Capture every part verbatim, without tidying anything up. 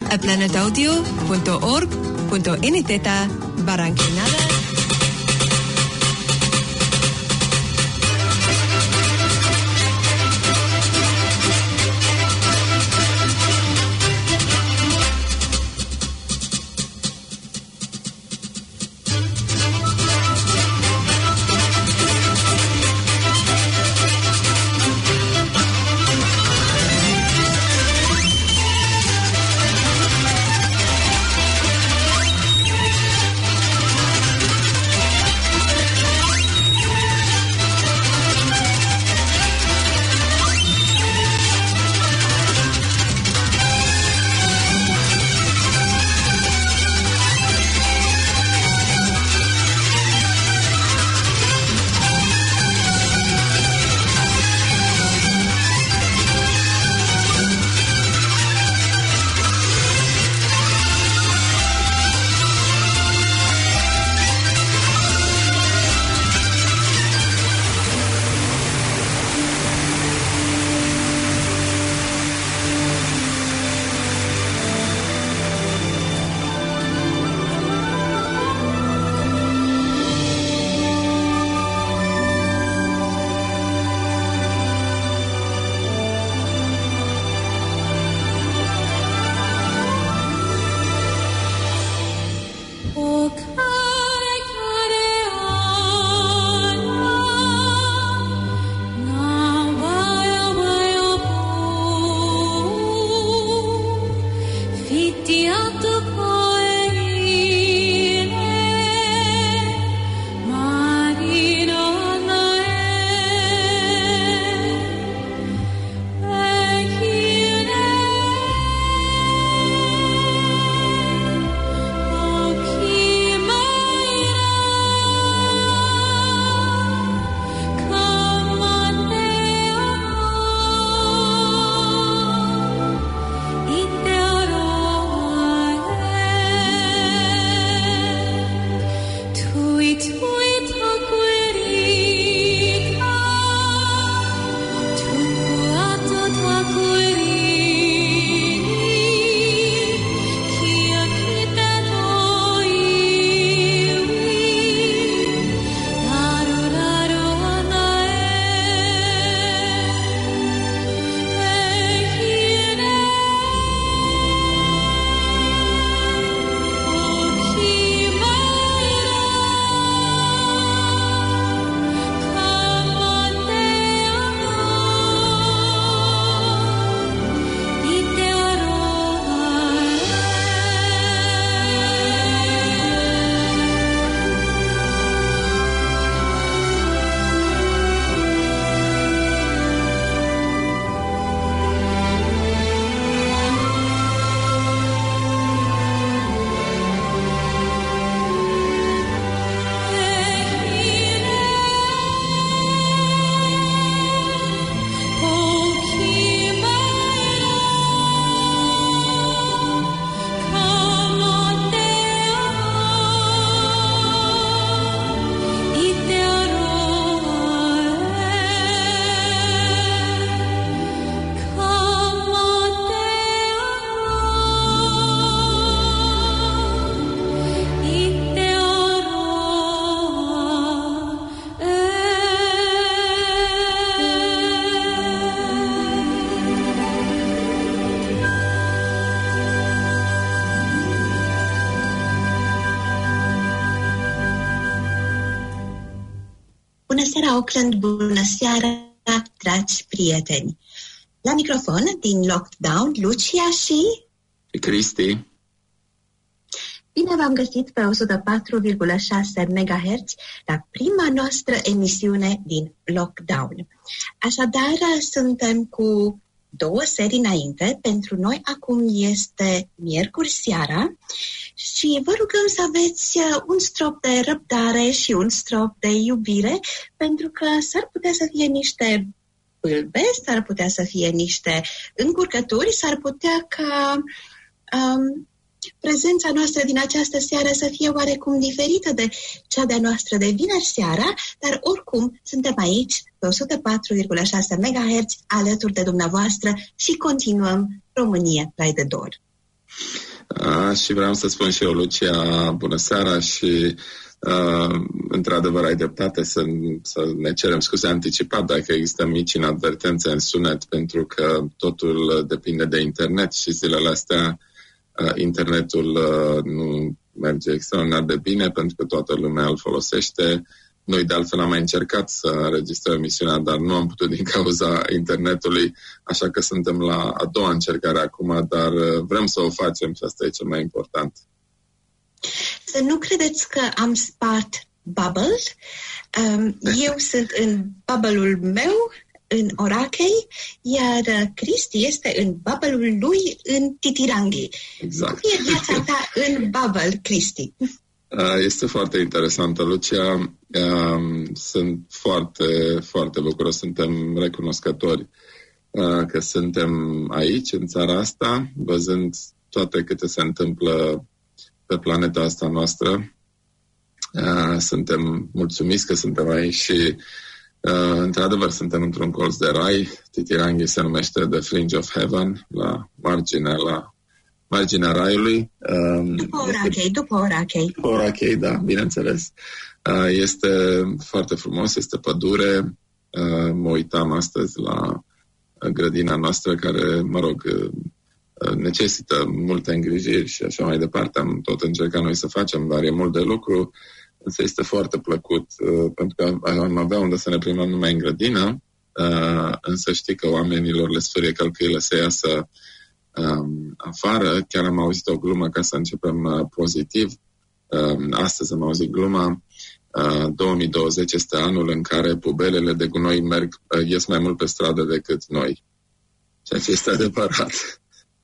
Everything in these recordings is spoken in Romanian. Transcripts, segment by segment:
a planetaudio punto org punto n z barra inclinada. Bună seara, Auckland! Bună seara, dragi prieteni! La microfon, din Lockdown, Lucia și... Cristi. Bine v-am găsit pe o sută patru virgulă șase megahertz la prima noastră emisiune din Lockdown. Așadar, suntem cu două serii înainte. Pentru noi acum este miercuri seara și vă rugăm să aveți un strop de răbdare și un strop de iubire, pentru că s-ar putea să fie niște pâlbe, s-ar putea să fie niște încurcături, s-ar putea ca um, prezența noastră din această seară să fie oarecum diferită de cea de-a noastră de vineri seara, dar oricum suntem aici pe o sută patru virgulă șase megahertz alături de dumneavoastră și continuăm România Trai de Dor. Uh, și vreau să spun și eu, Lucia, bună seara și uh, într-adevăr ai dreptate să, să ne cerem scuze anticipat dacă există mici inadvertențe în sunet, pentru că totul depinde de internet și zilele astea uh, internetul uh, nu merge extraordinar de bine pentru că toată lumea îl folosește. Noi de altfel am mai încercat să înregistrăm emisiunea, dar nu am putut din cauza internetului, așa că suntem la a doua încercare acum, dar vrem să o facem și asta e cel mai important. Să nu credeți că am spart bubble. Um, eu sunt în bubble-ul meu, în Orachei, iar Cristi este în bubble-ul lui în Titirangi. Exact. Cum e viața ta în bubble, Cristi? Este foarte interesantă, Lucia. Sunt foarte, foarte bucuros, suntem recunoscători că suntem aici, în țara asta, văzând toate câte se întâmplă pe planeta asta noastră. Suntem mulțumiți că suntem aici și, într-adevăr, suntem într-un colț de rai. Titirangi se numește The Fringe of Heaven, la marginea, la marginea raiului. După Orachei, după Orachei. După Orachei, da, bineînțeles. Este foarte frumos, este pădure. Mă uitam astăzi la grădina noastră care, mă rog, necesită multe îngrijiri și așa mai departe. Am tot încercat noi să facem, dar e mult de lucru. Însă este foarte plăcut, pentru că am avea unde să ne primăm numai în grădină, însă știi că oamenilor le sfârie călcâile să iasă Um, afară. Chiar am auzit o glumă, ca să începem uh, pozitiv. Um, astăzi am auzit gluma. Uh, două mii douăzeci este anul în care pubelele de gunoi merg, uh, ies mai mult pe stradă decât noi. Ceea ce este adevărat.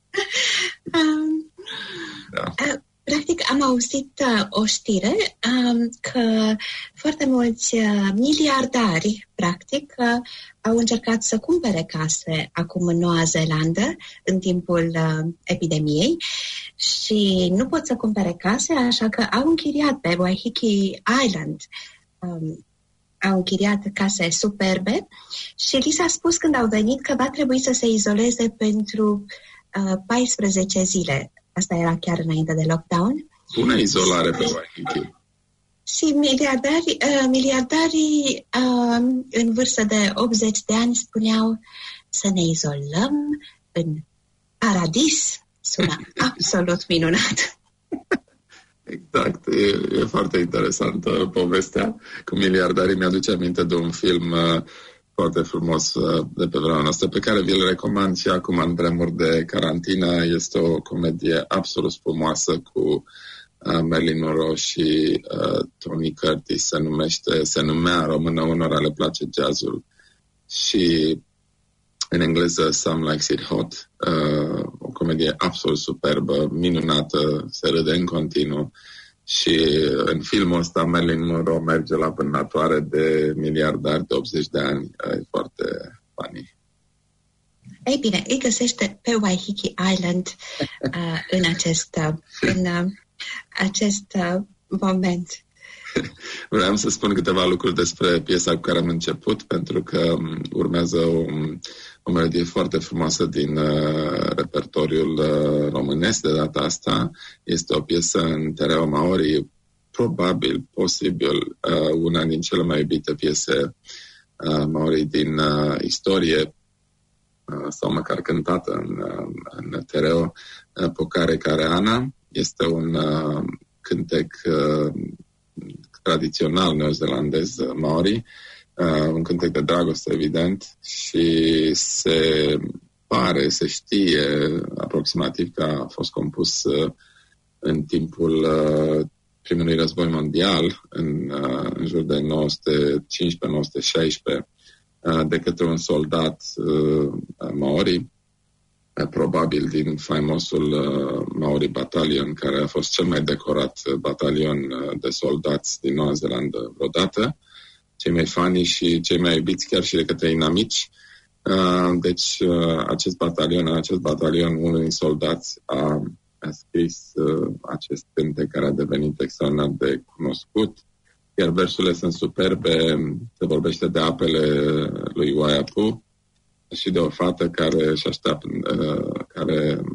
um, da. uh, Practic am auzit uh, o știre um, că foarte mulți uh, miliardari, practic, uh, au încercat să cumpere case acum în Noua Zeelandă în timpul uh, epidemiei și nu pot să cumpere case, așa că au închiriat pe Waiheke Island. Um, au închiriat case superbe și li s-a spus când au venit că va trebui să se izoleze pentru uh, paisprezece zile. Asta era chiar înainte de lockdown. Bună izolare pe Waiheke. Și miliardari, uh, miliardarii uh, în vârstă de optzeci de ani spuneau să ne izolăm în paradis. Sună absolut minunat. Exact, e, e foarte interesantă povestea cu miliardarii. Mi-aduce aminte de un film uh, foarte frumos uh, de pe vremea noastră, pe care vi-l recomand și acum în vremuri de carantină. Este o comedie absolut frumoasă cu uh, Marilyn Monroe și uh, Tony Curtis. Se numește, se numea în română Unora le place jazzul și în engleză Some Likes It Hot. Uh, o comedie absolut superbă, minunată, se râde în continuu. Și în filmul ăsta Marilyn Monroe merge la vânătoare de miliardari de optzeci de ani. E foarte funny. Ei bine, îi găsește pe Waiheke Island uh, în acest, uh, în, uh, acest uh, moment. Vreau să spun câteva lucruri despre piesa cu care am început, pentru că urmează o, o melodie foarte frumoasă din uh, repertoriul uh, românesc. De data asta este o piesă în tereo maori, probabil, posibil, uh, una din cele mai iubite piese uh, maori din uh, istorie, uh, sau măcar cântată în, uh, în tereo, uh, Pocare Careana. Este un uh, cântec uh, tradițional neozelandez maori, uh, un cântec de dragoste, evident, și se pare, se știe aproximativ că a fost compus uh, în timpul uh, primului război mondial, în, uh, în jur de nouăsprezece cincisprezece nouăsprezece șaisprezece, uh, de către un soldat uh, maori, probabil din faimosul uh, Maori Battalion, care a fost cel mai decorat batalion uh, de soldați din Noua Zeelandă vreodată, cei mai fani și cei mai iubiți chiar și de către inamici. Uh, deci uh, acest batalion, acest batalion, unul din soldați a, a scris uh, acest cântec care a devenit extraordinar de cunoscut, iar versurile sunt superbe. Se vorbește de apele lui Waiapu și de o fată care își așteaptă, uh, care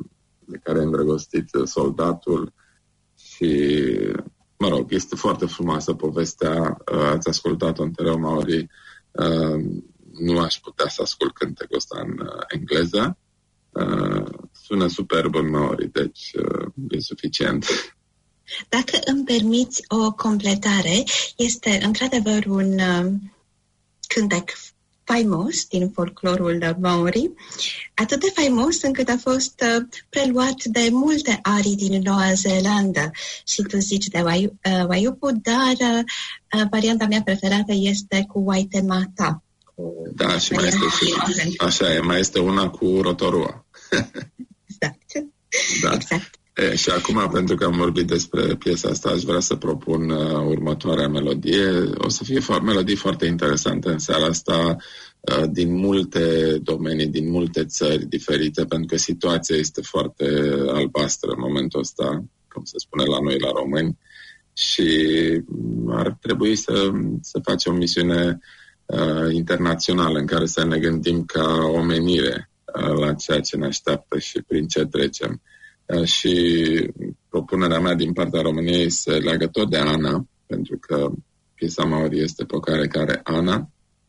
de care e îndrăgostit soldatul și, mă rog, este foarte frumoasă povestea, ați ascultat-o în Te Reo Maori, nu aș putea să ascult cântecul ăsta în engleză, sună superb în maori, deci e suficient. Dacă îmi permiți o completare, este într-adevăr un uh, cântec faimos din folclorul maori, atât de faimos încât a fost uh, preluat de multe arii din Noua Zeelandă și tu zici de Wai, uh, Waiupu, dar uh, varianta mea preferată este cu Waitemata. Cu da, și mai este și, așa e, mai este una cu Rotorua. Exact. Da. Exact. E, și acum, pentru că am vorbit despre piesa asta, aș vrea să propun uh, următoarea melodie. O să fie fo- melodii foarte interesante în seara asta, uh, din multe domenii, din multe țări diferite, pentru că situația este foarte albastră în momentul ăsta, cum se spune la noi, la români, și ar trebui să, să facem o misiune uh, internațională în care să ne gândim ca omenire uh, la ceea ce ne așteaptă și prin ce trecem. Și propunerea mea din partea României se leagă tot de Ana, pentru că piesa maori este pe care care Ana,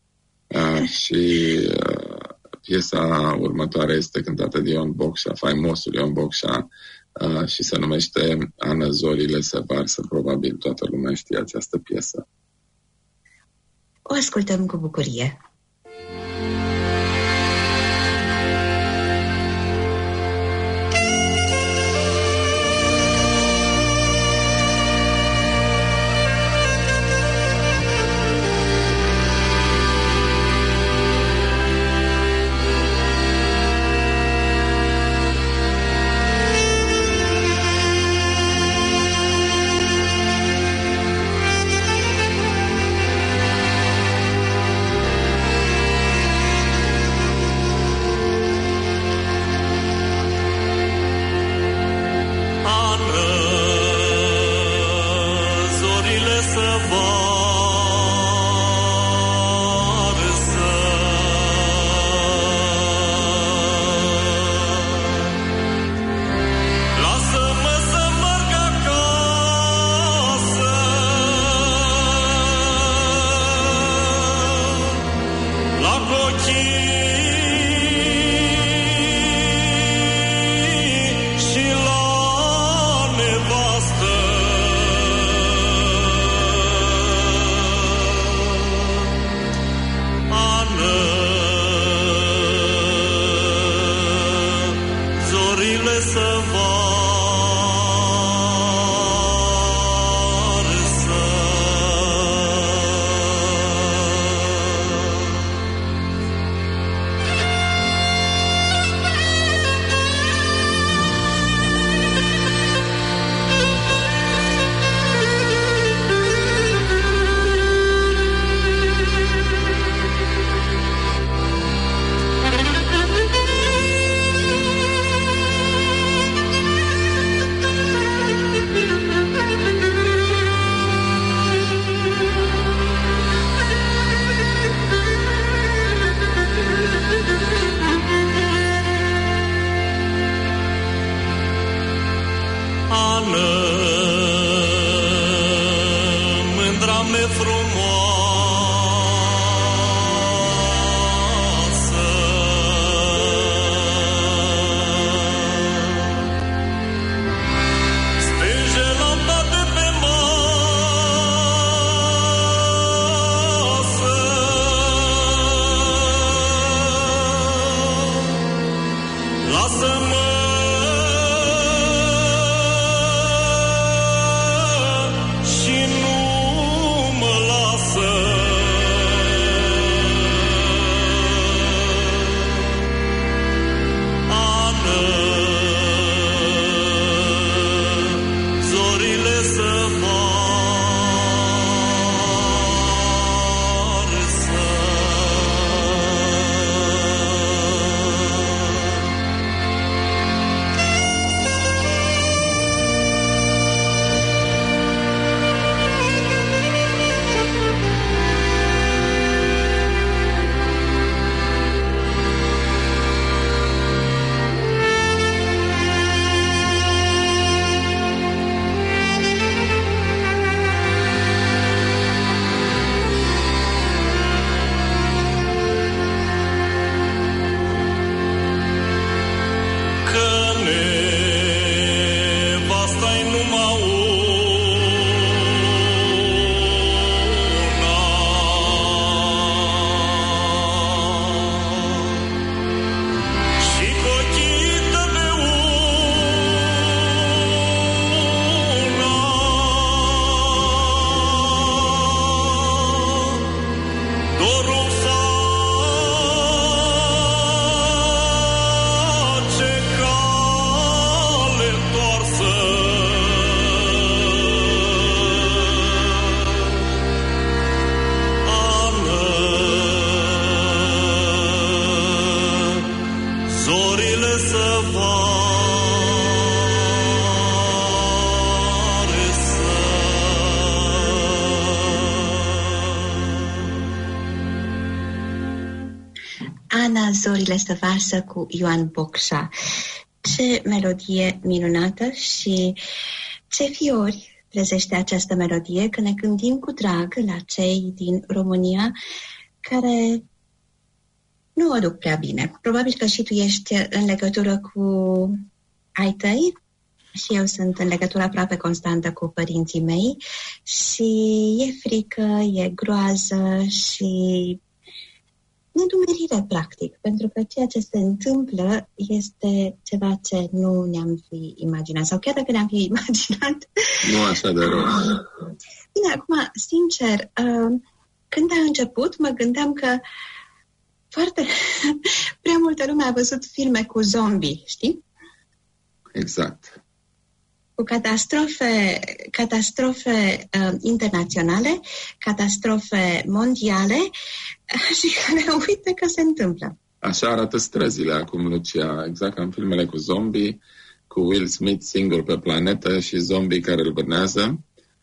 și piesa următoare este cântată de Ion Bocșa, faimosul Ion Bocșa, și se numește Ana, zorile se varsă. Probabil toată lumea știe această piesă. O ascultăm cu bucurie. Lasă-mă zorile se varsă cu Ioan Bocșa. Ce melodie minunată și ce fiori trezește această melodie când ne gândim cu drag la cei din România care nu o duc prea bine. Probabil că și tu ești în legătură cu ai tăi și eu sunt în legătură aproape constantă cu părinții mei și e frică, e groază și nedumerire, practic, pentru că ceea ce se întâmplă este ceva ce nu ne-am fi imaginat. Sau chiar dacă ne-am fi imaginat... Nu așa de rău. Bine, acum, sincer, uh, când a început, mă gândeam că foarte prea multă lume a văzut filme cu zombie, știi? Exact. Cu catastrofe, catastrofe uh, internaționale, catastrofe mondiale și care uite că se întâmplă. Așa arată străzile acum, Lucia, exact ca în filmele cu zombie, cu Will Smith singur pe planetă și zombie care îl vânează.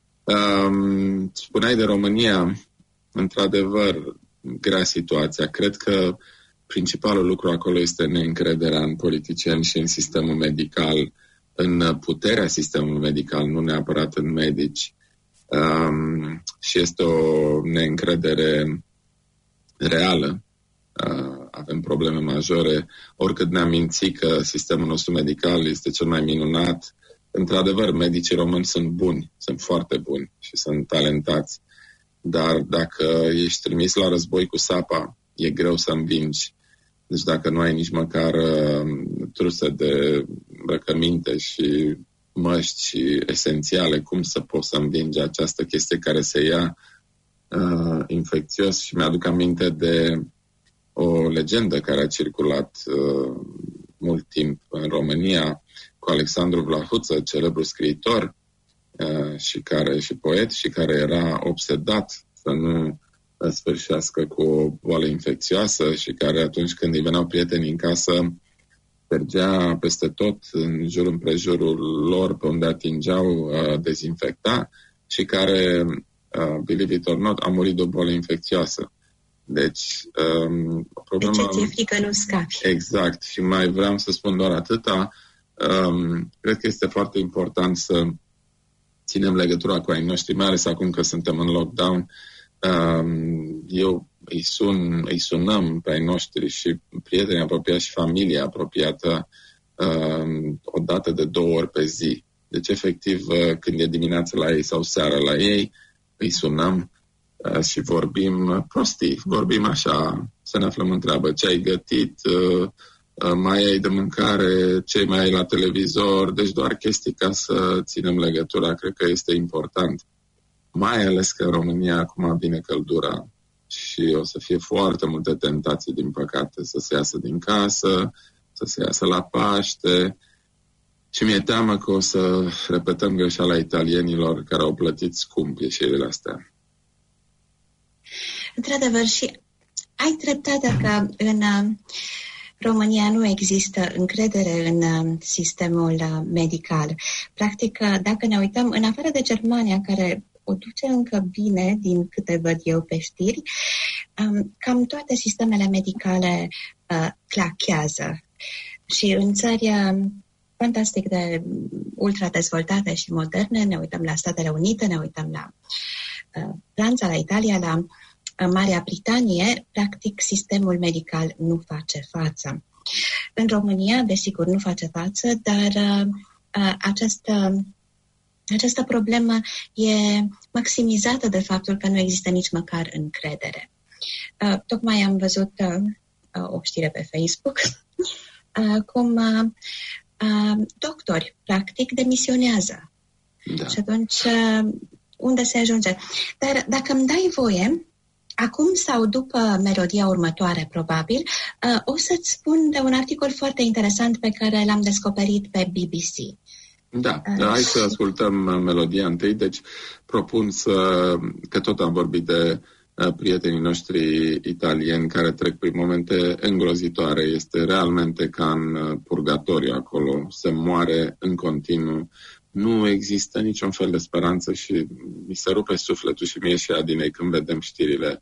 Um, spuneai de România, într-adevăr, grea situația. Cred că principalul lucru acolo este neîncrederea în politicieni și în sistemul medical, în puterea sistemului medical, nu neapărat în medici. Um, și este o neîncredere reală. Uh, avem probleme majore. Oricât ne-am mințit că sistemul nostru medical este cel mai minunat, într-adevăr, medicii români sunt buni, sunt foarte buni și sunt talentați. Dar dacă ești trimis la război cu sapa, e greu să învingi. Deci dacă nu ai nici măcar uh, truse de îmbrăcăminte și măști și esențiale, cum să poți să învingi această chestie care se ia uh, infecțios? Și mi-aduc aminte de o legendă care a circulat uh, mult timp în România cu Alexandru Vlahuță, celebru scriitor uh, și, care, și poet, și care era obsedat să nu sfârșească cu o boală infecțioasă și care atunci când îi veneau prietenii în casă mergea peste tot în jur împrejurul lor pe unde atingeau, uh, dezinfecta și care, uh, believe it or not, a murit de o boală infecțioasă. Deci, um, problema... Deci ți-e frică, nu scapi. Exact. Și mai vreau să spun doar atâta. Um, cred că este foarte important să ținem legătura cu ai noștri, mai ales acum că suntem în lockdown. Um, eu îi, sun, îi sunăm pe ai noștri și prietenii apropiați și familia apropiată um, o dată de două ori pe zi. Deci, efectiv, când e dimineața la ei sau seara la ei, îi sunăm uh, și vorbim prostii, vorbim așa, să ne aflăm în treabă. Ce ai gătit, uh, uh, mai ai de mâncare, ce mai ai la televizor, deci doar chestii ca să ținem legătura, cred că este important. Mai ales că în România acum vine căldura și o să fie foarte multe tentații, din păcate, să se iasă din casă, să se iasă la Paște. Și mi-e teamă că o să repetăm greșeala italienilor care au plătit scump ieșirile astea. Într-adevăr, și ai dreptate că în România nu există încredere în sistemul medical. Practic, dacă ne uităm, în afară de Germania, care o duce încă bine, din câte văd eu pe știri, cam toate sistemele medicale uh, clachează. Și în țări fantastic de ultra-dezvoltate și moderne, ne uităm la Statele Unite, ne uităm la uh, Franța, la Italia, la uh, Marea Britanie, practic sistemul medical nu face față. În România, desigur, nu face față, dar uh, uh, această Această problemă e maximizată de faptul că nu există nici măcar încredere. Uh, tocmai am văzut uh, o știre pe Facebook uh, cum uh, uh, doctori, practic, demisionează. Da. Și atunci, uh, unde se ajunge? Dar dacă îmi dai voie, acum sau după melodia următoare, probabil, uh, o să-ți spun de un articol foarte interesant pe care l-am descoperit pe B B C. Da, hai să ascultăm melodia întâi, deci propun să, că tot am vorbit de prietenii noștri italieni care trec prin momente îngrozitoare, este realmente ca în purgatoriu acolo, se moare în continuu, nu există niciun fel de speranță și mi se rupe sufletul și mie și Adinei când vedem știrile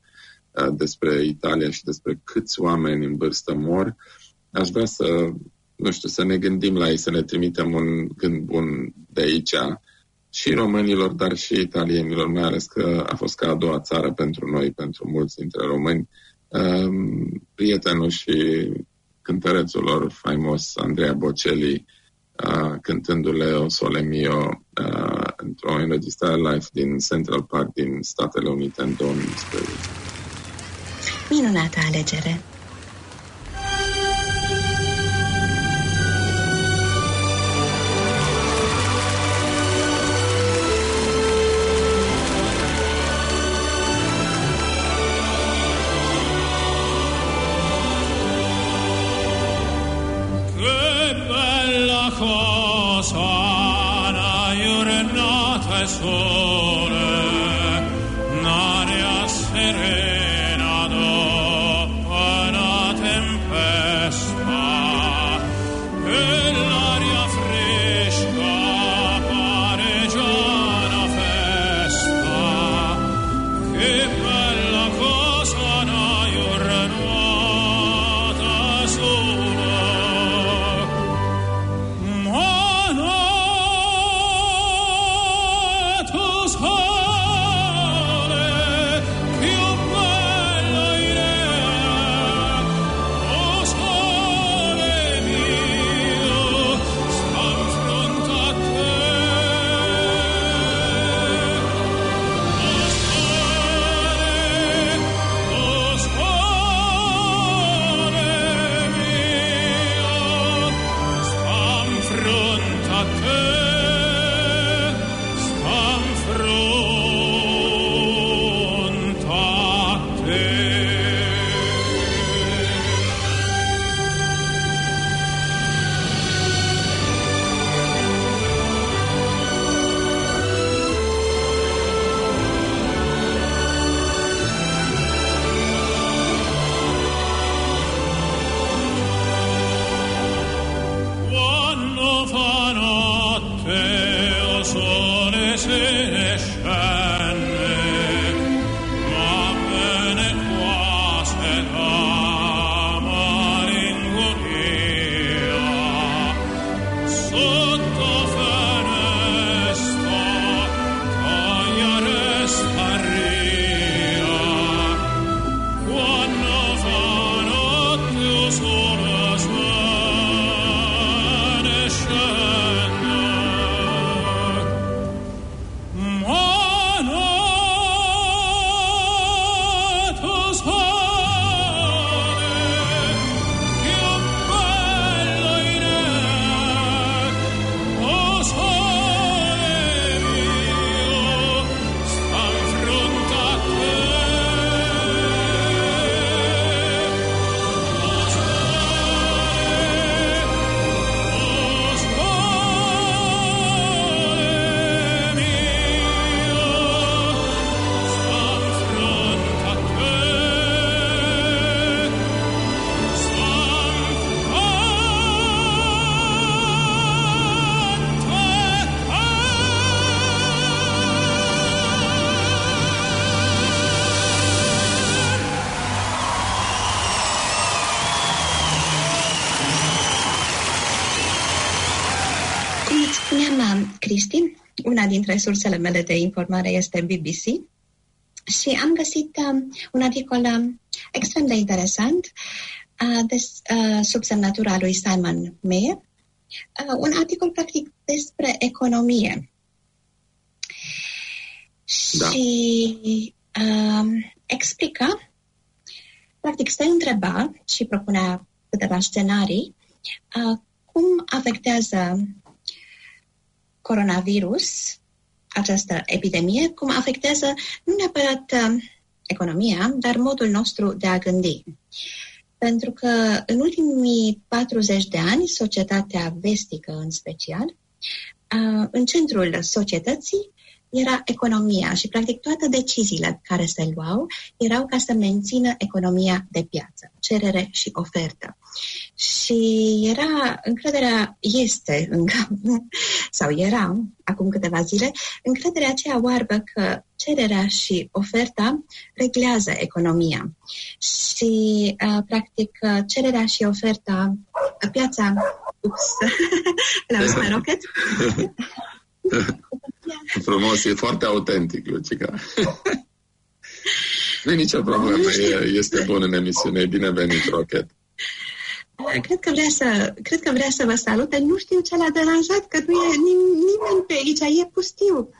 despre Italia și despre câți oameni în vârstă mor, aș vrea să, nu știu, să ne gândim la ei, să ne trimitem un gând bun de aici, și românilor, dar și italienilor, mai ales că a fost ca a doua țară pentru noi, pentru mulți dintre români. Prietenul și cântărețul lor faimos, Andrea Bocelli, cântându-le O Sole Mio într-o înregistrare live din Central Park din Statele Unite în două mii unsprezece. Minunată alegere! Cristi, una dintre sursele mele de informare este B B C și am găsit uh, un articol uh, extrem de interesant uh, des, uh, sub semnătura lui Simon Mayer, uh, un articol practic despre economie. Da. Și uh, explica, practic se întreba și propunea câteva scenarii uh, cum afectează coronavirus, această epidemie, cum afectează nu neapărat uh, economia, dar modul nostru de a gândi. Pentru că în ultimii patruzeci de ani, societatea vestică în special, uh, în centrul societății era economia și practic toate deciziile care se luau erau ca să mențină economia de piață, cerere și ofertă. Și era, încrederea este încă, sau era, acum câteva zile, încrederea aceea oarbă că cererea și oferta reglează economia. Și, uh, practic, cererea și oferta, piața, ups, la un rocket. Frumos, e foarte autentic, Lucica. Nu e nicio problemă, este bun în emisiune, e binevenit, Rocket. Cred că, vrea să, cred că vrea să vă salute. Nu știu ce l-a deranjat, că nu e nim- nimeni pe aici, e pustiu.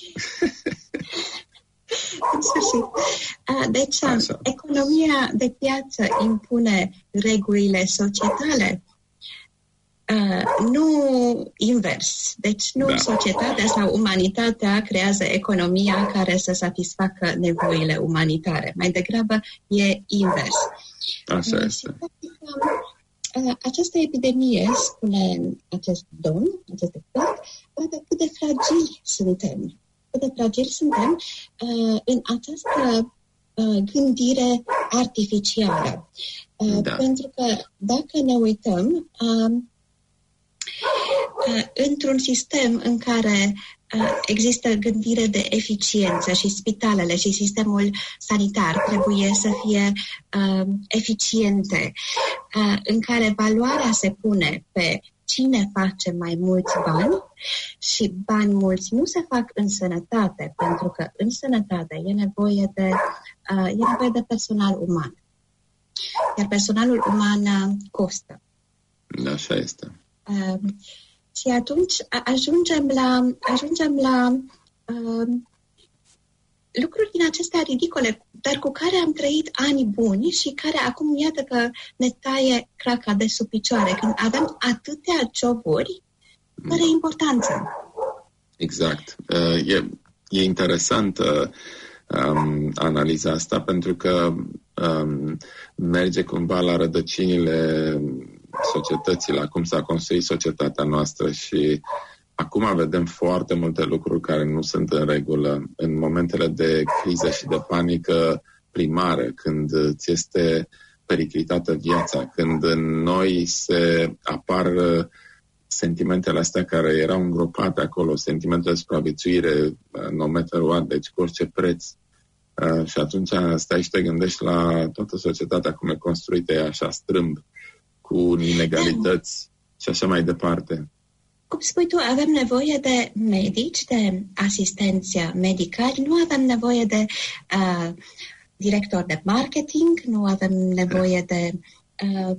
În sfârșit. Deci, așa, economia de piață impune regulile societale, nu invers. Deci nu da. Societatea sau umanitatea creează economia care să satisfacă nevoile umanitare. Mai degrabă e invers. Așa este. Și, această epidemie, spune acest domn, acest expert, arată cât de fragili suntem. Cât de fragili suntem uh, în această uh, gândire artificială. Uh, da. Pentru că dacă ne uităm uh, uh, într-un sistem în care uh, există gândire de eficiență și spitalele și sistemul sanitar trebuie să fie uh, eficiente, uh, în care valoarea se pune pe cine face mai mulți bani și bani mulți nu se fac în sănătate, pentru că în sănătate e nevoie de, uh, e nevoie de personal uman. Iar personalul uman uh, costă. Așa este. Uh, și atunci ajungem la, ajungem la uh, lucruri din acestea ridicole, dar cu care am trăit ani buni și care acum iată că ne taie craca de sub picioare, când avem atâtea joburi fără importanță. Exact. Uh, e, e interesant uh, um, analiza asta, pentru că um, merge cumva la rădăcinile societății, la cum s-a construit societatea noastră și acum vedem foarte multe lucruri care nu sunt în regulă. În momentele de criză și de panică primară, când ți este periclitată viața, când în noi se apar sentimentele astea care erau îngropate acolo, sentimentele de supraviețuire, no matter what, deci cu orice preț. Uh, și atunci stai și te gândești la toată societatea cum e construită, e așa strâmb, cu inegalități și așa mai departe. Cum spui tu, avem nevoie de medici, de asistenți medicali, nu avem nevoie de uh, director de marketing, nu avem nevoie de uh,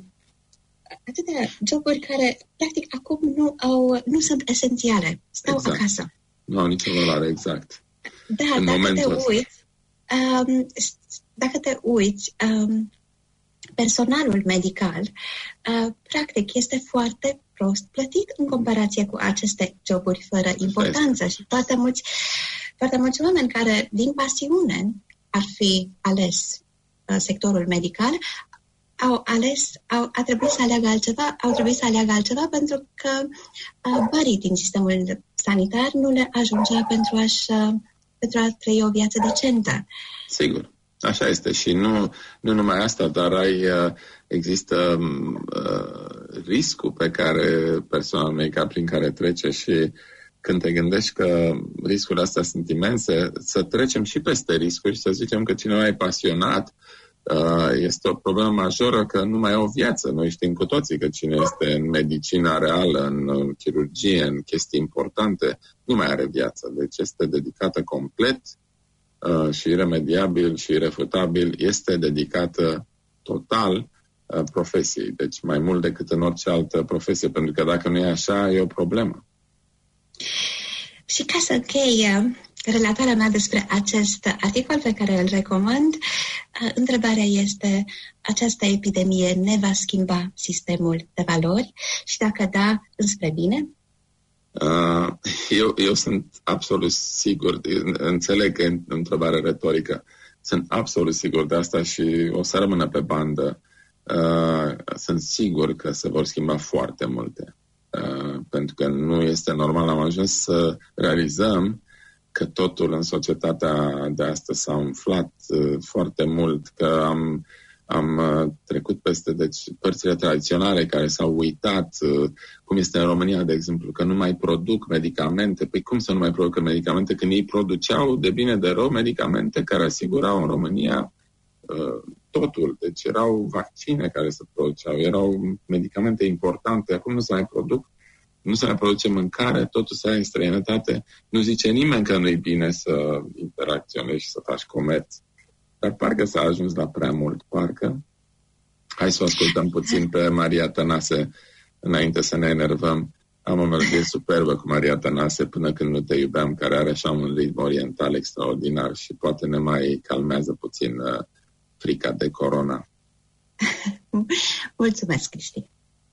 atâtea joburi care, practic, acum nu, au, nu sunt esențiale. Stau exact. Acasă. Nu au nicio valoare, exact. Da, în dacă te uiți, um, dacă te uiți, um, personalul medical, uh, practic, este foarte prost plătit în comparație cu aceste joburi fără importanță și foarte mulți, foarte mulți oameni care, din pasiune, ar fi ales uh, sectorul medical, au ales, au, a trebuit să aleagă altceva, au trebuit să aleagă altceva pentru că uh, banii din sistemul sanitar nu le ajungea pentru, a-și, uh, pentru a trăi o viață decentă. Sigur. Așa este și nu, nu numai asta, dar ai, există uh, riscul pe care personalul medical prin care trece și când te gândești că riscurile astea sunt imense, să trecem și peste riscuri și să zicem că cineva e pasionat, uh, este o problemă majoră că nu mai au viață. Noi știm cu toții că cine este în medicina reală, în chirurgie, în chestii importante, nu mai are viață. Deci este dedicată complet Uh, și iremediabil și irefutabil, este dedicată total uh, profesiei. Deci mai mult decât în orice altă profesie, pentru că dacă nu e așa, e o problemă. Și ca să închei relatarea mea despre acest articol pe care îl recomand, uh, întrebarea este, această epidemie ne va schimba sistemul de valori și dacă da, înspre bine? Uh, eu, eu sunt absolut sigur, înțeleg că e o întrebare retorică, sunt absolut sigur de asta și o să rămână pe bandă. Uh, sunt sigur că se vor schimba foarte multe, uh, pentru că nu este normal, am ajuns să realizăm că totul în societatea de astăzi s-a umflat uh, foarte mult, că am am uh, trecut peste deci, părțile tradiționale care s-au uitat, uh, cum este în România, de exemplu, că nu mai produc medicamente. Păi cum să nu mai producă medicamente când ei produceau de bine de rău medicamente care asigurau în România uh, totul. Deci erau vaccine care se produceau, erau medicamente importante, acum nu se mai produc, nu se mai produce mâncare, totul se ia în străinătate. Nu zice nimeni că nu e bine să interacționezi și să faci comerț. Dar parcă s-a ajuns la prea mult, parcă. Hai să o ascultăm puțin pe Maria Tănase înainte să ne enervăm. Am o melodie superbă cu Maria Tănase, Până când nu te iubeam, care are așa un ritm oriental extraordinar și poate ne mai calmează puțin uh, frica de corona. Mulțumesc, Cristi.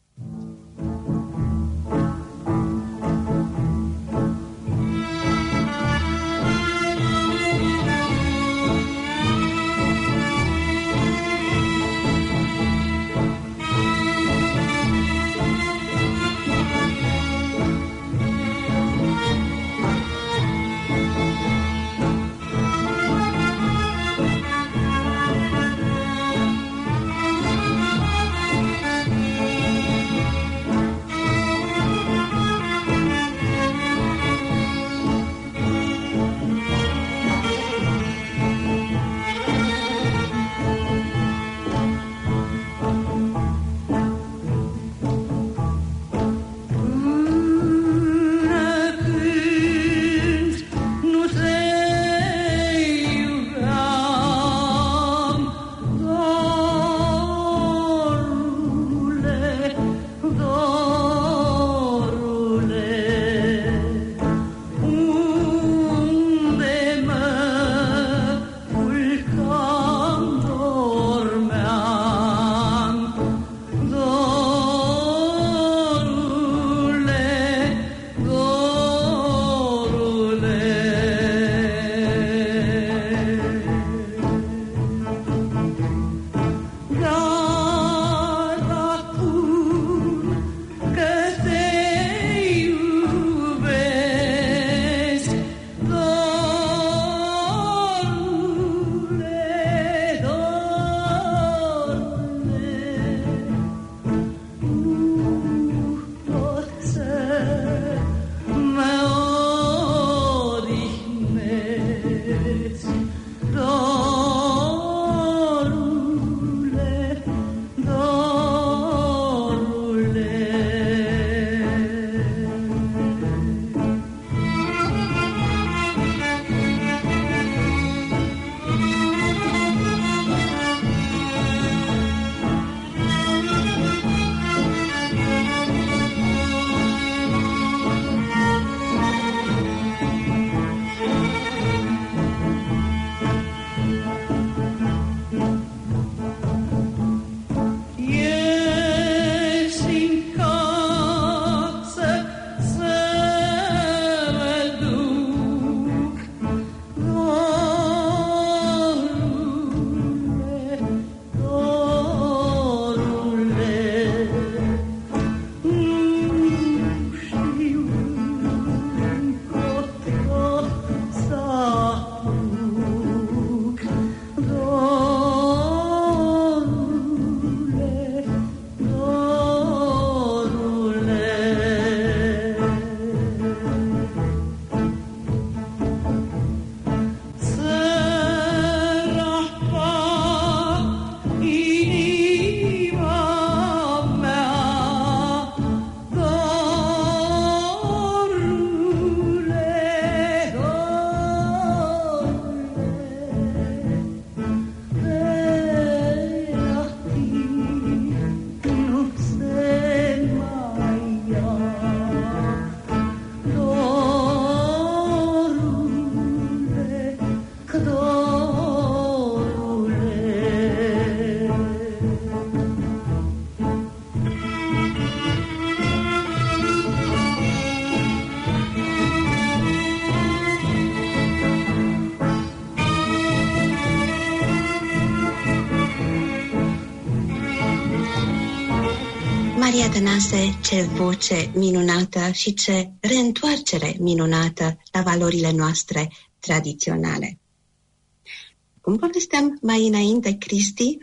Maria Tănase, ce voce minunată și ce reîntoarcere minunată la valorile noastre tradiționale. Cum povesteam mai înainte, Cristi,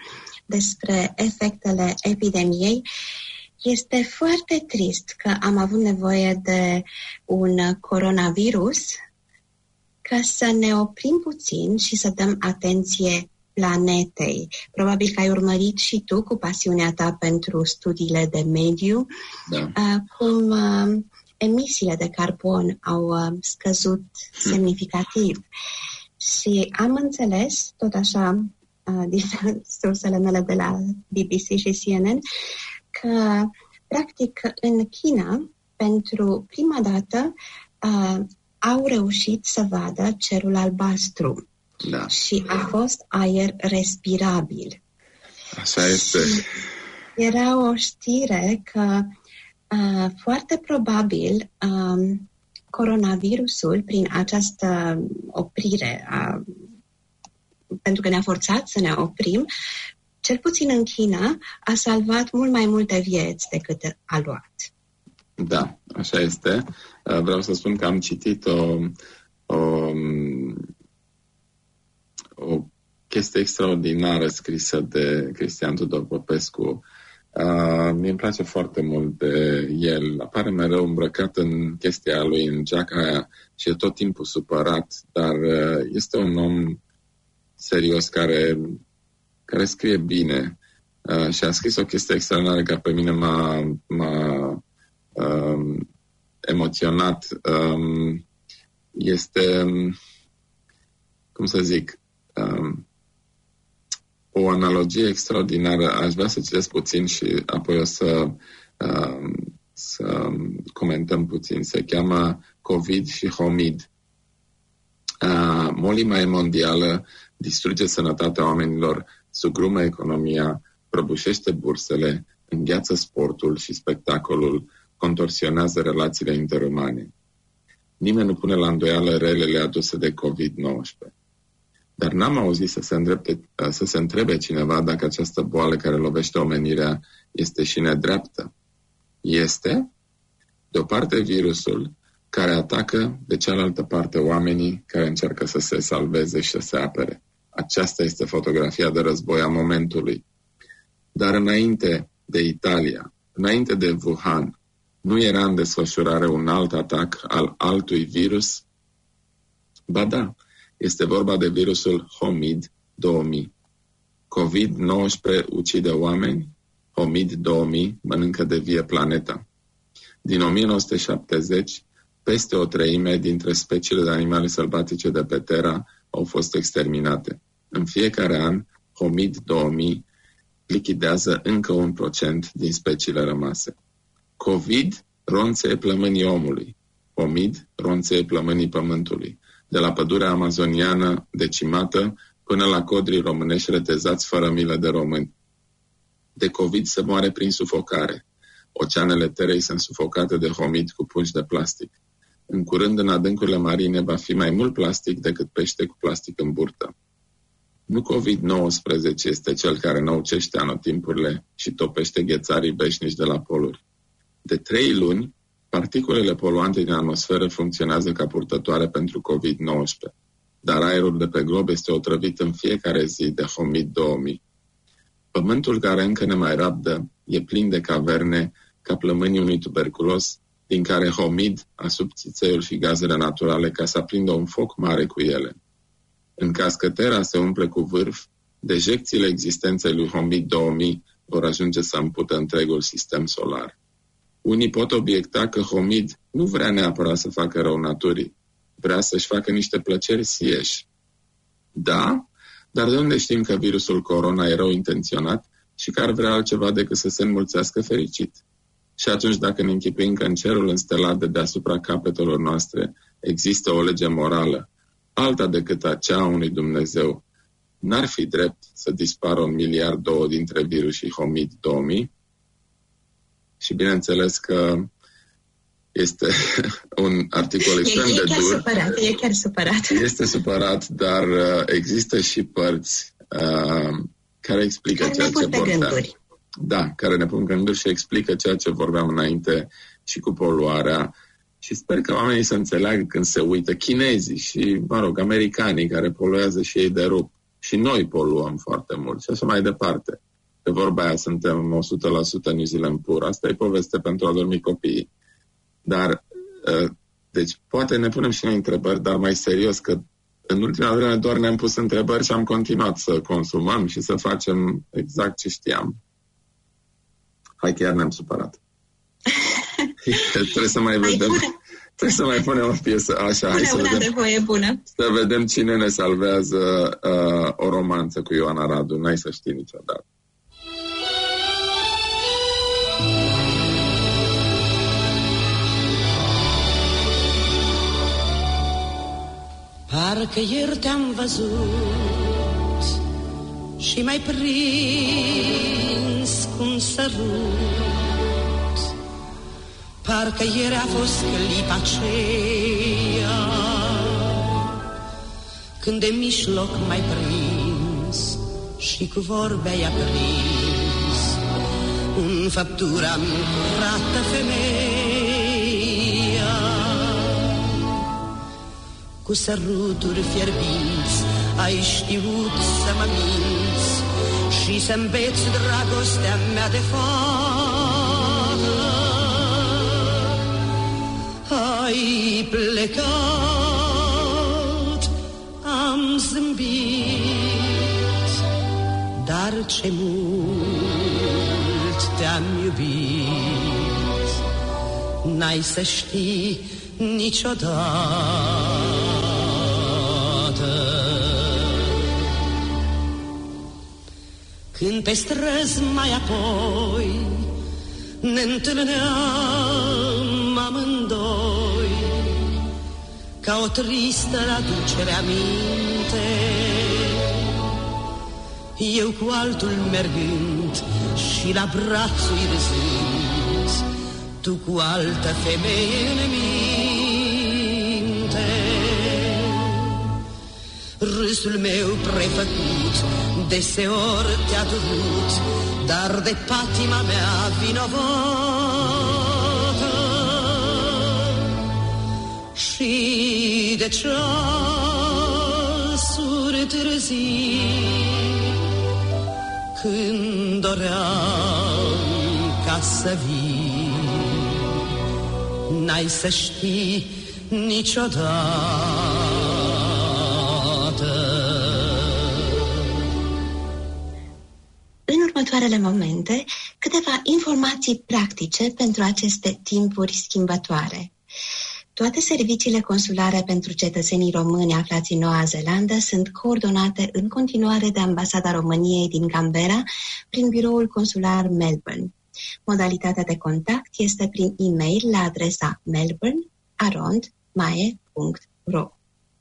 despre efectele epidemiei. Este foarte trist că am avut nevoie de un coronavirus ca să ne oprim puțin și să dăm atenție planetei. Probabil că ai urmărit și tu cu pasiunea ta pentru studiile de mediu, da. cum emisiile de carbon au scăzut semnificativ. Și am înțeles, tot așa, din sursele mele de la B B C și C N N, că, practic, în China, pentru prima dată, au reușit să vadă cerul albastru. Da. Și a fost aer respirabil. Așa este. Și era o știre că uh, foarte probabil um, coronavirusul, prin această oprire, a, pentru că ne-a forțat să ne oprim, cel puțin în China, a salvat mult mai multe vieți decât a luat. Da, așa este. Vreau să spun că am citit o, o, o chestie extraordinară scrisă de Cristian Tudor Popescu. Uh, mie îmi place foarte mult de el. Apare mereu îmbrăcat în chestia lui, în geaca aia, și e tot timpul supărat, dar uh, este un om serios care, care scrie bine. Uh, și a scris o chestie extraordinară care pe mine m-a, m-a uh, emoționat. Uh, este, cum să zic, uh, o analogie extraordinară. Aș vrea să citesc puțin și apoi o să, uh, să comentăm puțin. Se cheamă COVID și Homid. Uh, molima mondială distruge sănătatea oamenilor, sugrumă economia, prăbușește bursele, îngheață sportul și spectacolul, contorsionează relațiile interumane. Nimeni nu pune la îndoială relele aduse de covid nouăsprezece. Dar n-am auzit să se, îndrepte, să se întrebe cineva dacă această boală care lovește omenirea este și nedreaptă. Este, de o parte, virusul care atacă, de cealaltă parte, oamenii care încearcă să se salveze și să se apere. Aceasta este fotografia de război a momentului. Dar înainte de Italia, înainte de Wuhan, nu era în desfășurare un alt atac al altui virus? Ba da, este vorba de virusul Homid două mii. covid nouăsprezece ucide oameni, Homid două mii mănâncă de vie planeta. Din o mie nouă sute șaptezeci, peste o treime dintre speciile de animale sălbatice de pe Terra au fost exterminate. În fiecare an, Homid două mii lichidează încă un procent din speciile rămase. COVID ronțe plămânii omului. Homid ronțe plămânii pământului. De la pădurea amazoniană decimată până la codrii românești retezați fără milă de români. De COVID se moare prin sufocare. Oceanele Terei sunt sufocate de Homid cu pungi de plastic. În curând, în adâncurile marine, va fi mai mult plastic decât pește cu plastic în burtă. Nu covid nouăsprezece este cel care năucește anotimpurile și topește ghețarii veșnici de la poluri. De trei luni, particulele poluante din atmosferă funcționează ca purtătoare pentru covid nouăsprezece, dar aerul de pe glob este otrăvit în fiecare zi de Homid două mii. Pământul care încă ne mai rabdă e plin de caverne ca plămânii unui tuberculos, din care Homid asup țițeiul și gazele naturale ca să aprindă un foc mare cu ele. În caz că Terra se umple cu vârf, dejecțiile existenței lui Homid două mii vor ajunge să împută întregul sistem solar. Unii pot obiecta că Homid nu vrea neapărat să facă rău naturii, vrea să-și facă niște plăceri sieși. Da, dar de unde știm că virusul corona e rău intenționat și că ar vrea altceva decât să se înmulțească fericit? Și atunci, dacă ne închipuim că în cerul înstelat de deasupra capetelor noastre există o lege morală, alta decât acea a unui Dumnezeu, n-ar fi drept să dispară un miliard două dintre virusii Homid două mii? Și bineînțeles că este un articol extrem e, e de chiar dur. Supărat, e chiar supărat. Este supărat, dar uh, există și părți uh, care explică care ceea ce vorbeam. Gânduri. Da, care ne pun gânduri și explică ceea ce vorbeam înainte și cu poluarea. Și sper că oamenii să înțeleagă când se uită, chinezii și, mă rog, americanii care poluează și ei de rup. Și noi poluăm foarte mult și așa mai departe. pe vorba aia suntem o sută la sută New Zealand pur. Asta e poveste pentru a dormi copiii. Dar, deci, poate ne punem și noi întrebări, dar mai serios, că în ultima vreme doar ne-am pus întrebări și am continuat să consumăm și să facem exact ce știam. Hai, chiar ne-am supărat. Trebuie să mai vedem. Trebuie să mai punem o piesă așa. Hai să vedem, de voie bună. Să vedem cine ne salvează uh, o romanță cu Ioana Radu. N-ai să știi niciodată. Parcă ieri te-am văzut și m-ai prins cum sărut. Parcă ieri a fost clipa aceea când de mijloc m-ai prins și cu vorbe ai aprins în făptura-mi curată femeia. Cu săruturi fierbinți ai știut să mă minți și să îmbeți dragostea mea de fată. Ai plecat, am zâmbit, dar ce mult te-am iubit, n-ai să știi niciodată. Când pe străzi mai apoi ne întâlneam amândoi, ca o tristă aducere aminte, eu cu altul mergând și la brațul râzând, tu cu altă femeie în minte. Râsul meu prefăcut deseori te-a durut, dar de patima mea vinovată. Și de ceasuri târzii, când doream ca să vii, n-ai să știi niciodată. În următoarele momente, câteva informații practice pentru aceste timpuri schimbătoare. Toate serviciile consulare pentru cetățenii români aflați în Noua Zeelandă sunt coordonate în continuare de Ambasada României din Canberra prin biroul consular Melbourne. Modalitatea de contact este prin e-mail la adresa melbourne arond maie punct ro.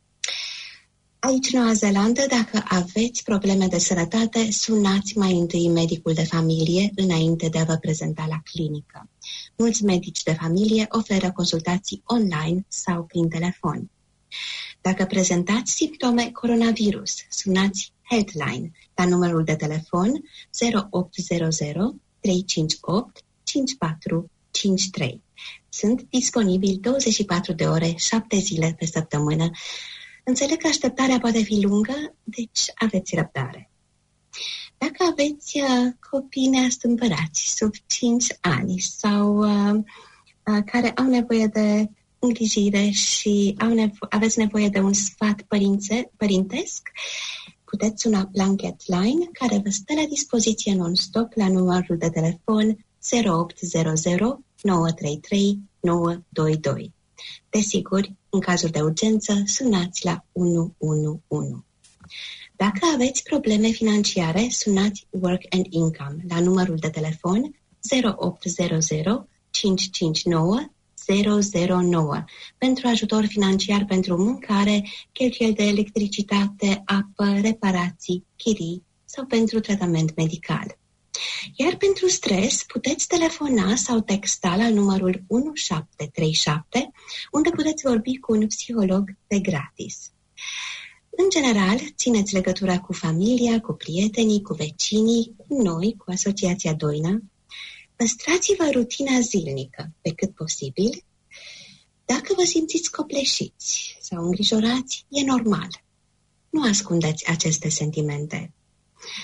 Aici, în Noua Zeelandă, dacă aveți probleme de sănătate, sunați mai întâi medicul de familie înainte de a vă prezenta la clinică. Mulți medici de familie oferă consultații online sau prin telefon. Dacă prezentați simptome coronavirus, sunați Healthline la numărul de telefon zero opt zero zero trei cinci opt cinci patru cinci trei. Sunt disponibili douăzeci și patru de ore, șapte zile pe săptămână. Înțeleg că așteptarea poate fi lungă, deci aveți răbdare. Dacă aveți uh, copii neastâmpărați sub cinci ani sau uh, uh, care au nevoie de îngrijire și au nevo- aveți nevoie de un sfat părințe, părintesc, puteți suna Blanket Line, care vă stă la dispoziție non-stop la numărul de telefon zero opt zero zero nouă trei trei nouă doi doi. Desigur, în cazul de urgență, sunați la unu unu unu. Dacă aveți probleme financiare, sunați Work and Income la numărul de telefon zero opt zero zero cinci cinci nouă zero zero nouă pentru ajutor financiar pentru mâncare, cheltuieli de electricitate, apă, reparații, chirii sau pentru tratament medical. Iar pentru stres puteți telefona sau texta la numărul unu șapte trei șapte, unde puteți vorbi cu un psiholog pe gratis. În general, țineți legătura cu familia, cu prietenii, cu vecinii, cu noi, cu Asociația Doina. Păstrați-vă rutina zilnică pe cât posibil. Dacă vă simțiți copleșiți sau îngrijorați, e normal. Nu ascundeți aceste sentimente.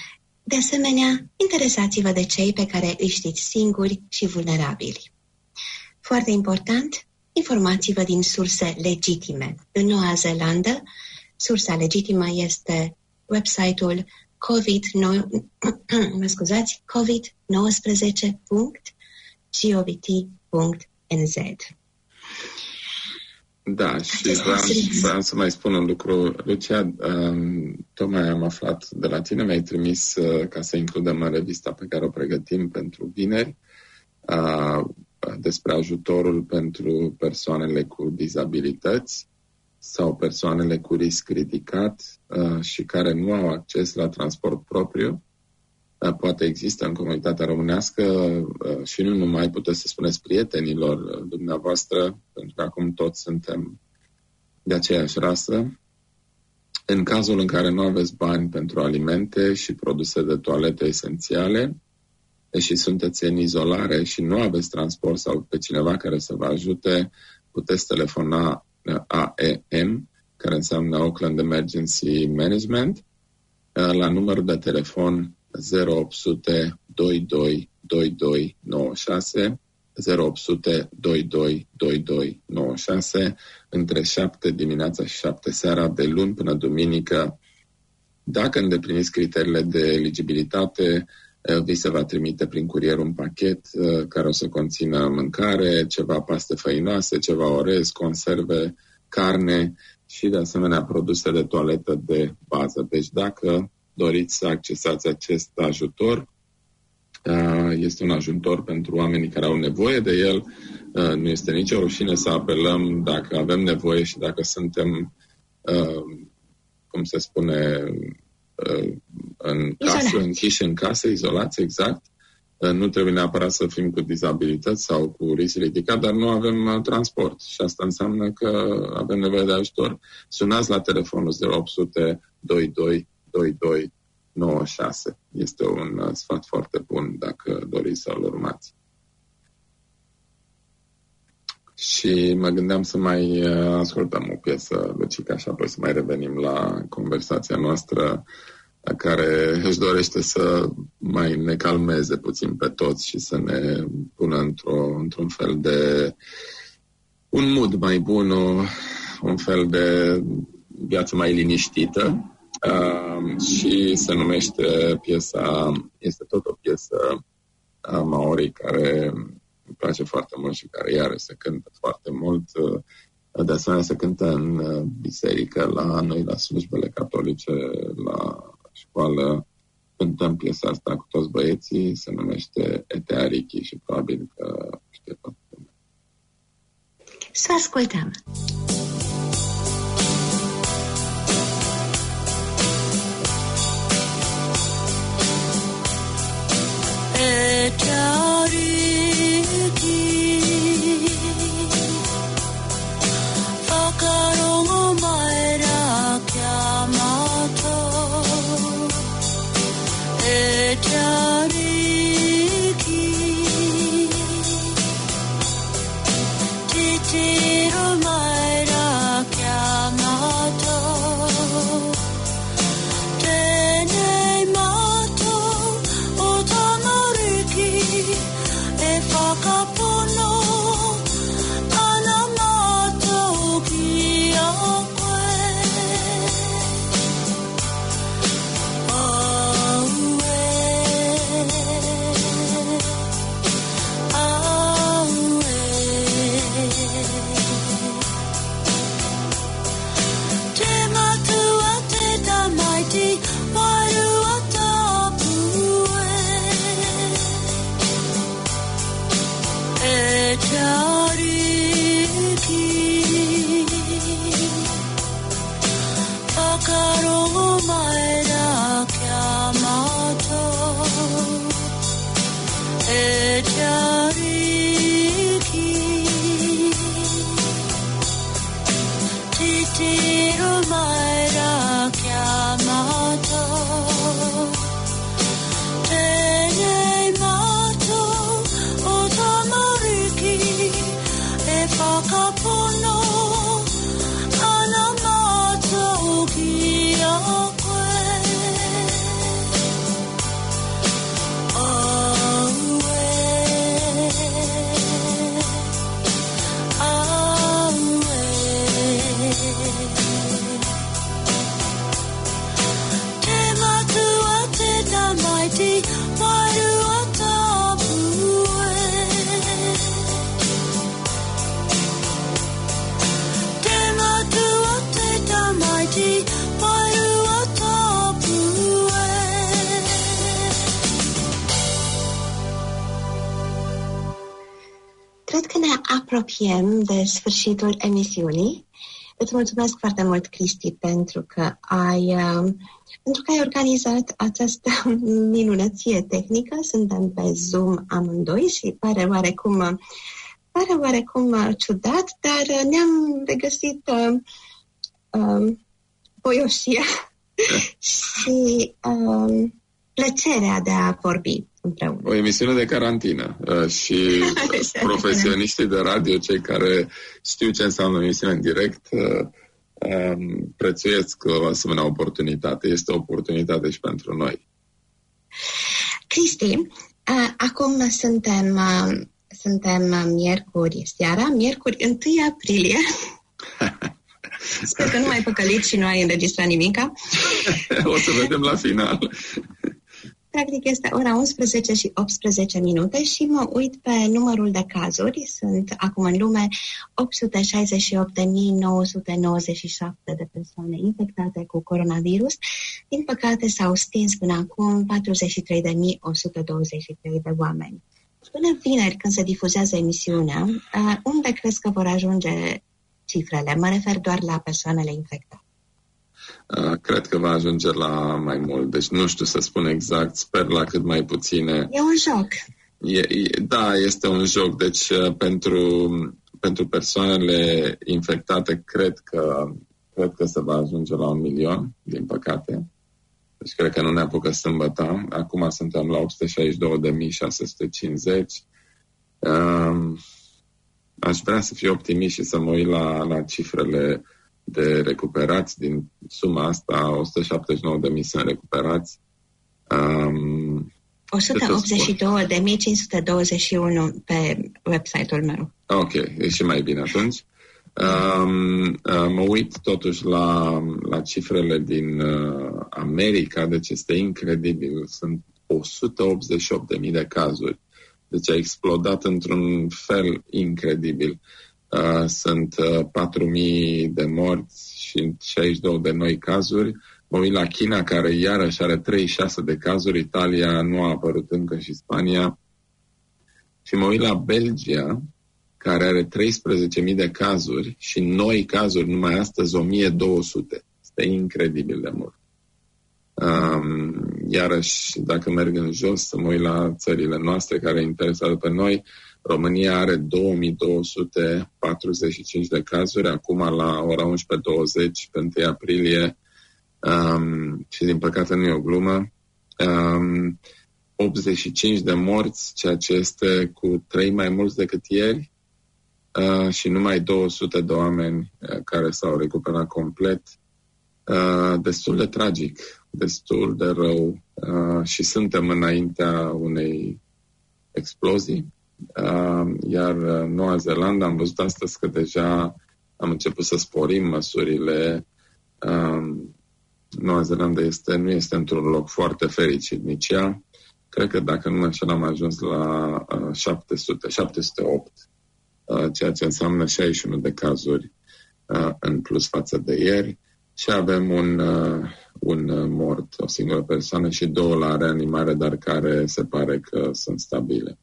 De asemenea, interesați-vă de cei pe care îi știți singuri și vulnerabili. Foarte important, informați-vă din surse legitime. În Noua Zeelandă, sursa legitimă este website-ul covid nouăsprezece punct govt punct n z. Da, și vreau, vreau să mai spun un lucru. Lucia, um, tocmai am aflat de la tine, mi-ai trimis uh, ca să includem în revista pe care o pregătim pentru vineri uh, despre ajutorul pentru persoanele cu dizabilități sau persoanele cu risc ridicat uh, și care nu au acces la transport propriu. Uh, poate există în comunitatea românească uh, și nu numai, puteți să spuneți prietenilor uh, dumneavoastră, pentru că acum toți suntem de aceeași rasă. În cazul în care nu aveți bani pentru alimente și produse de toalete esențiale și sunteți în izolare și nu aveți transport sau pe cineva care să vă ajute, puteți telefona A E M, care înseamnă Auckland Emergency Management, la numărul de telefon zero opt zero zero doi doi doi doi nouă șase, zero opt zero zero doi doi doi doi nouă șase, între șapte dimineața și șapte seara, de luni până duminică. Dacă îndepliniți criteriile de eligibilitate, vi se va trimite prin curier un pachet care o să conțină mâncare, ceva paste făinoase, ceva orez, conserve, carne și de asemenea produse de toaletă de bază. Deci dacă doriți să accesați acest ajutor, este un ajutor pentru oamenii care au nevoie de el. Nu este nicio rușine să apelăm dacă avem nevoie și dacă suntem, cum se spune, în casă, închiși în casă, izolați, exact. Nu trebuie neapărat să fim cu dizabilități sau cu risc ridicat, dar nu avem transport și asta înseamnă că avem nevoie de ajutor. Sunați la telefonul zero opt zero zero doi doi doi doi nouă șase. Este un sfat foarte bun dacă doriți să-l urmați. Și mă gândeam să mai ascultăm o piesă, Lucica, și apoi să mai revenim la conversația noastră, care își dorește să mai ne calmeze puțin pe toți și să ne pună într-o, într-un fel de un mood mai bun, o, un fel de viață mai liniștită. Uh, și se numește piesa, este tot o piesă uh, maori care îmi place foarte mult și care iară se cântă foarte mult. Uh, de asemenea se cântă în uh, biserică, la noi, la slujbele catolice, la școală. Cântăm piesa asta cu toți băieții, se numește Eteariki și probabil că știe toată lumea. Să ascultăm! apropiem de sfârșitul emisiunii. Îți mulțumesc foarte mult, Cristi, pentru că ai, uh, pentru că ai organizat această minunăție tehnică. Suntem pe Zoom amândoi și pare oarecum, pare oarecum ciudat, dar ne-am regăsit uh, uh, voioșia și uh, plăcerea de a vorbi împreună. O emisiune de carantină uh, și profesioniștii de radio, cei care știu ce înseamnă emisiune în direct, uh, um, prețuiesc o asemenea oportunitate. Este o oportunitate și pentru noi. Cristi, uh, acum suntem, uh, suntem miercuri seara, miercuri întâi aprilie. Sper că nu ai păcălit și nu ai înregistrat nimica. O să vedem la final. Practic este ora unsprezece și optsprezece minute și mă uit pe numărul de cazuri. Sunt acum în lume opt sute șaizeci și opt de mii nouă sute nouăzeci și șapte de persoane infectate cu coronavirus. Din păcate s-au stins până acum patruzeci și trei de mii o sută douăzeci și trei de oameni. Până vineri, când se difuzează emisiunea, unde crezi că vor ajunge cifrele? Mă refer doar la persoanele infectate. Uh, cred că va ajunge la mai mult, deci nu știu să spun exact, sper la cât mai puține. E un joc. E, e, da, este un joc, deci uh, pentru, pentru persoanele infectate cred că, cred că se va ajunge la un milion, din păcate. Deci cred că nu ne apucă sâmbătă. Acum suntem la opt sute șaizeci și două de mii șase sute cincizeci. Uh, aș vrea să fiu optimist și să mă uit la, la cifrele de recuperați din suma asta. O sută șaptezeci și nouă de mii sunt recuperați. Um, o sută optzeci și două de mii cinci sute douăzeci și unu pe website-ul meu. Ok, e și mai bine atunci. Um, uh, mă uit totuși la, la cifrele din uh, America, deci este incredibil. Sunt o sută optzeci și opt de mii de cazuri. Deci a explodat într-un fel incredibil. Uh, sunt uh, patru mii de morți și șaizeci și două de noi cazuri. Mă uit la China, care iarăși are treizeci și șase de cazuri. Italia nu a apărut încă și Spania. Și mă uit la Belgia, care are treisprezece mii de cazuri și noi cazuri numai astăzi o mie două sute. Este incredibil de mult. Um, iarăși, dacă merg în jos, să mă uit la țările noastre care interesează pe noi, România are două mii două sute patruzeci și cinci de cazuri, acum la ora unsprezece douăzeci, pe întâi aprilie, um, și din păcate nu e o glumă, um, optzeci și cinci de morți, ceea ce este cu trei mai mulți decât ieri, uh, și numai două sute de oameni uh, care s-au recuperat complet. Uh, destul de tragic, destul de rău, uh, și suntem înaintea unei explozii. Uh, iar Noua Zeelandă, am văzut astăzi că deja am început să sporim măsurile. Uh, Noua Zeelandă este, nu este într-un loc foarte fericit nici ea. Cred că dacă nu mă înșel am ajuns la uh, șapte sute, șapte sute opt, uh, ceea ce înseamnă șaizeci și unu de cazuri uh, în plus față de ieri. Și avem un, uh, un mort, o singură persoană și două la reanimare, dar care se pare că sunt stabile.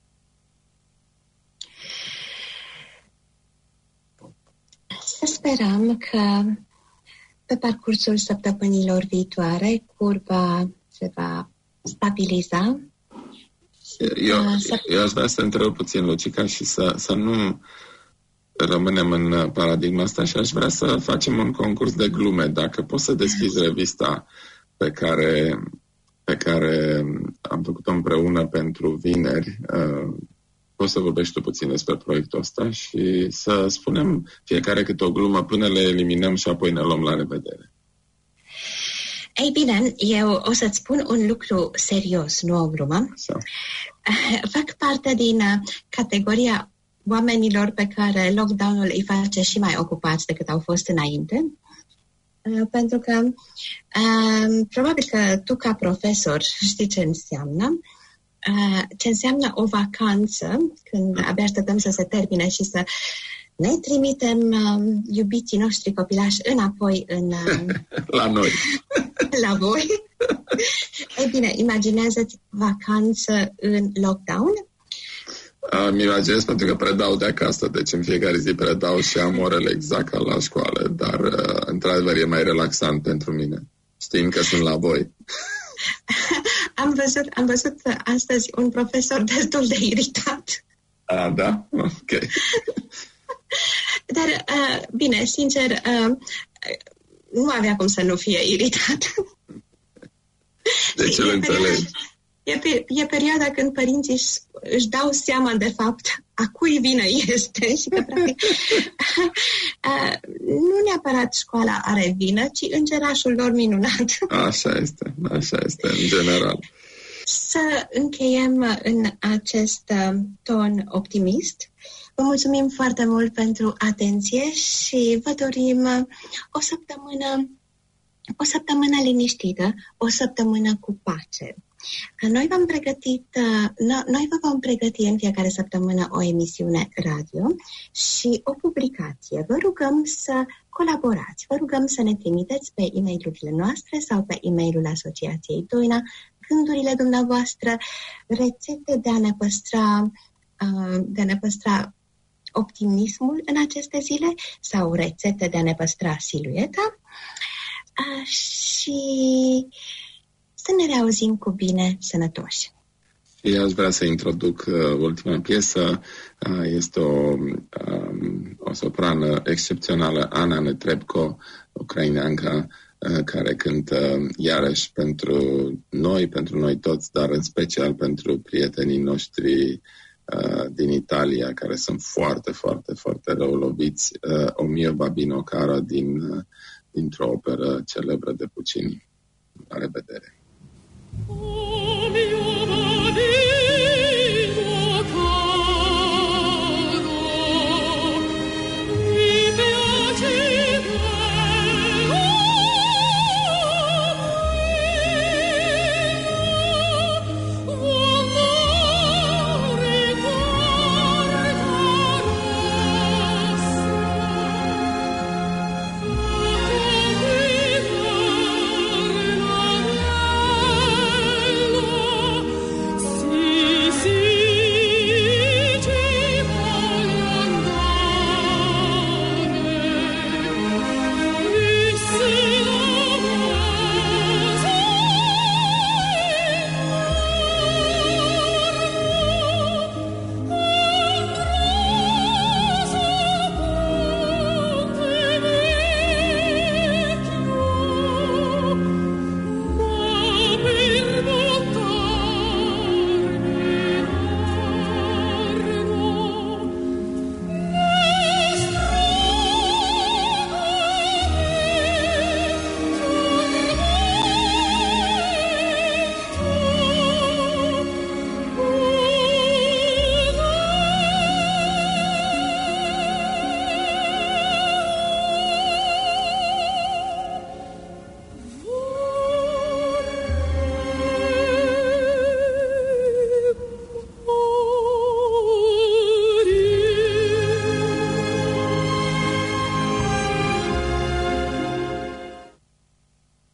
Să sperăm că pe parcursul săptămânilor viitoare curba se va stabiliza. Eu, eu aș vrea să întreb puțin, Lucica, și să, să nu rămânem în paradigma asta și aș vrea să facem un concurs de glume. Dacă poți să deschizi revista pe care, pe care am făcut-o împreună pentru vineri, uh, poți să vorbești tu puțin despre proiectul ăsta și să spunem fiecare câte o glumă până le eliminăm și apoi ne luăm la revedere. Ei bine, eu o să-ți spun un lucru serios, nu o glumă. So. Fac parte din categoria oamenilor pe care lockdown-ul îi face și mai ocupați decât au fost înainte. Pentru că um, probabil că tu ca profesor știi ce înseamnă. Uh, ce înseamnă o vacanță când abia așteptăm să se termine și să ne trimitem uh, iubiții noștri copilași înapoi în, uh, la noi. La voi. Ei bine, imaginează-ți vacanță în lockdown. Îmi imaginez pentru că predau de acasă, deci în fiecare zi predau și am orele exact ca la școală, dar într-adevăr e mai relaxant pentru mine, știind că sunt la voi. Am văzut, am văzut astăzi un profesor destul de iritat. A, da? Ok. Dar, uh, bine, sincer, uh, nu avea cum să nu fie iritat. Deci îl înțelegi. E, pe, e perioada când părinții își, își dau seama, de fapt, a cui vină este și că, practic, uh, nu neapărat școala are vină, ci îngerașul lor minunat. Așa este, așa este, în general. Să încheiem în acest uh, ton optimist. Vă mulțumim foarte mult pentru atenție și vă dorim uh, o săptămână, o săptămână liniștită, o săptămână cu pace. Noi v-am pregătit, noi vă vom pregăti în fiecare săptămână o emisiune radio și o publicație. Vă rugăm să colaborați, vă rugăm să ne trimiteți pe e-mail-urile noastre sau pe e-mailul Asociației Doina gândurile dumneavoastră, rețete de a ne păstra, de a ne păstra optimismul în aceste zile sau rețete de a ne păstra silueta și să ne reauzim cu bine, sănătoși. Eu aș vrea să introduc uh, ultima piesă. Uh, este o, um, o soprană excepțională, Ana Netrebko, ucraineancă, uh, care cântă iarăși pentru noi, pentru noi toți, dar în special pentru prietenii noștri uh, din Italia, care sunt foarte, foarte, foarte rău loviți. Uh, O mio babino caro din, uh, dintr-o operă celebră de Puccini. La revedere! Oh